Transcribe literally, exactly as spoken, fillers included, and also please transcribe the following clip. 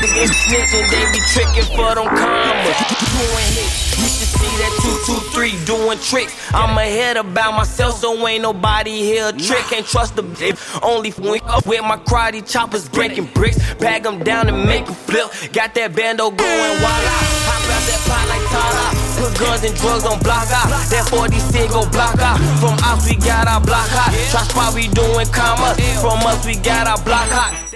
Niggas snitching, they be tricking for them commas. Doing hits, you should see that two two three doing tricks. I'm ahead about myself, so ain't nobody here a trick. Can't trust the bitch, only when up with my karate choppers breaking bricks. Bag them down and make them flip. Got that bando going wild out. Hop out that pot like Tada. Put guns and drugs on block out. That forty cent go block out. From us we got our block hot. Try spot we doing commas. From us we got our block hot.